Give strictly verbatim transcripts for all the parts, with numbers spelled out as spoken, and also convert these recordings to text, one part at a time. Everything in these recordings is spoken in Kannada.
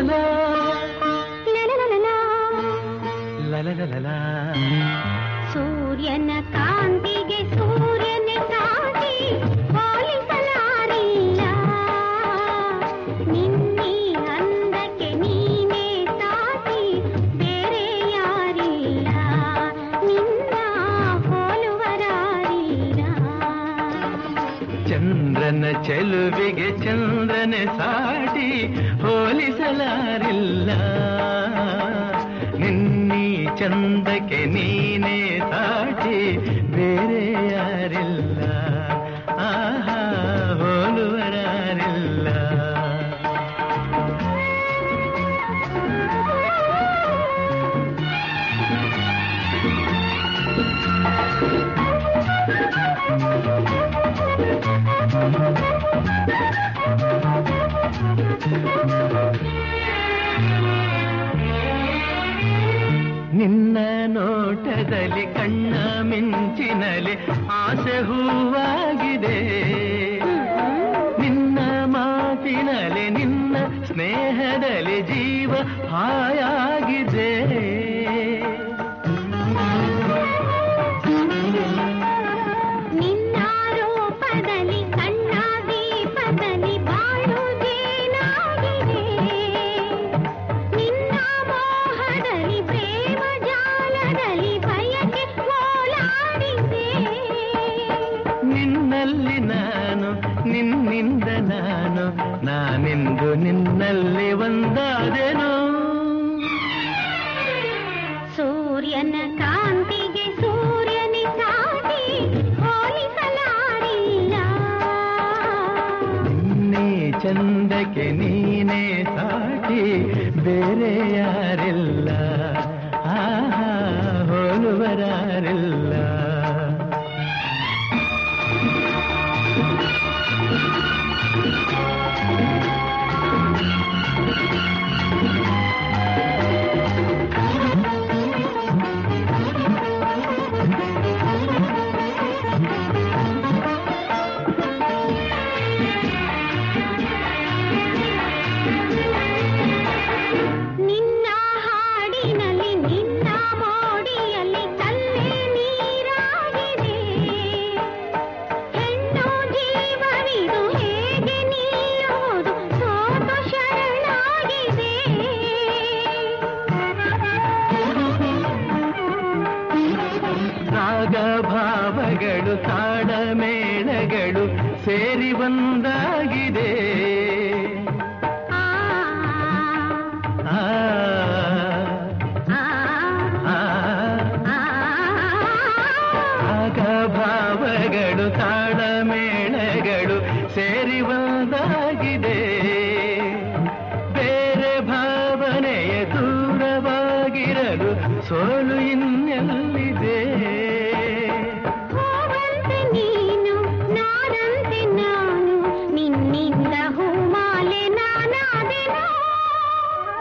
ಸೂರ್ಯನ ಕಾಂತಿಗೆ ಸೂರ್ಯನ ಸಾಟಿ ಹೋಲಿಸಲಾರಿಲ್ಲ. ನಿನ್ನೆ ಅಂದಕ್ಕೆ ನೀನೇ ಸಾಟಿ ಬೇರೆ ಯಾರಿಲ್ಲ. ನಿನ್ನ ಹೋಲುವರಾರಿಲ್ಲ. ಚಂದ್ರನ ಚೆಲುವಿಗೆ ಚಂದ್ರನ ಸಾಟಿ ಹೋಲಿಸಲಾರಿಲ್ಲ. ನಿನ್ನೀ ಚಂದಕ್ಕೆ ನೀನೇ ಸಾಟಿ ಬೇರೆ ಯಾರಿಲ್ಲ. ಆಹಾ ಹೋಲುವರಾರಿಲ್ಲ. ನಿನ್ನ ನೋಟದಲ್ಲಿ ಕಣ್ಣ ಮಿಂಚಿನಲ್ಲಿ ಆಸೆ ಹೂವಾಗಿದೆ. ನಿನ್ನ ಮಾತಿನಲ್ಲಿ ನಿನ್ನ ಸ್ನೇಹದಲ್ಲಿ ಜೀವ ಹಾಯಾಗಿದೆ. ನಿನ್ನ ರೂಪದಲ್ಲಿ ಕಣ್ಣ ದೀಪದಲ್ಲಿ ಬಾಳು ಜೇನಾಗಿದೆ. ನಿನ್ನ ಮೋಹದಲ್ಲಿ ಪ್ರೇಮ ಜಾಲದಲ್ಲಿ ಬಯಕೆ ಓಲಾಡಿದೆ. ನಿನ್ನಲ್ಲಿ ನಾನು ನಿನ್ನಿಂದ ನಾನು ನಾನೆಂದು ನಿನ್ನಲ್ಲಿ ಒಂದಾದೆನು. ಸೂರ್ಯನ ಕಾಂತಿಗೆ ಸೂರ್ಯನ ಸಾಟಿ ಹೋಲಿಸಲಾರಿಲ್ಲ. ನಿನ್ನೆ ಚಂದಕ್ಕೆ ನೀನೇ ಸಾಟಿ ಬೇರೆ ಯಾರಿಲ್ಲ. ಆಹಾ ಹೋಲುವರಾರಿಲ್ಲ. ನಿನ್ನ ಹಾಡಿನಲ್ಲಿ ನಿನ್ನ ಮೋಡಿಯಲ್ಲಿ ಕಲ್ಲೇ ನೀರಾಗಿದೆ. ಹೆಣ್ಣು ಜೀವವಿದು ಹೇಗೆ ನಿಲ್ಲುವುದು ಸೋತು ಶರಣಾಗಿದೆ. ರಾಗ ಭಾವಗಳು ತಾಡ ಮೇಳಗಳು ಸೇರಿ ಒಂದಾಗಿದೆ. ಆ ಆ, ಆ ಆ, ಆ ರಾಗ ಭಾವಗಳು ತಾಡ ಮೇಳಗಳು ಸೇರಿ ಒಂದಾಗಿದೆ. ಬೇರೆ ಭಾವನೆಯ ದೂರವಾಗಿರಲು ಸೋಲು ಇನ್ನೆಲ್ಲಿದೆ. ಹೂವಂತೆ ನೀನು ನಾನಂತೆ ನಾನು ನಿನ್ನಿಂದ ಹೂಮಾಲೆ ನಾನಾದೆನು.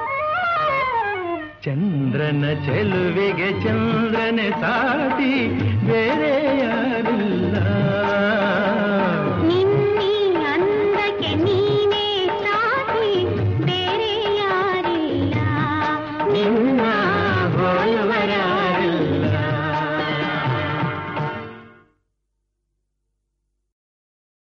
ಚಂದ್ರನ ಚೆಲುವಿಗೆ ಚಂದ್ರನ ಸಾಟಿ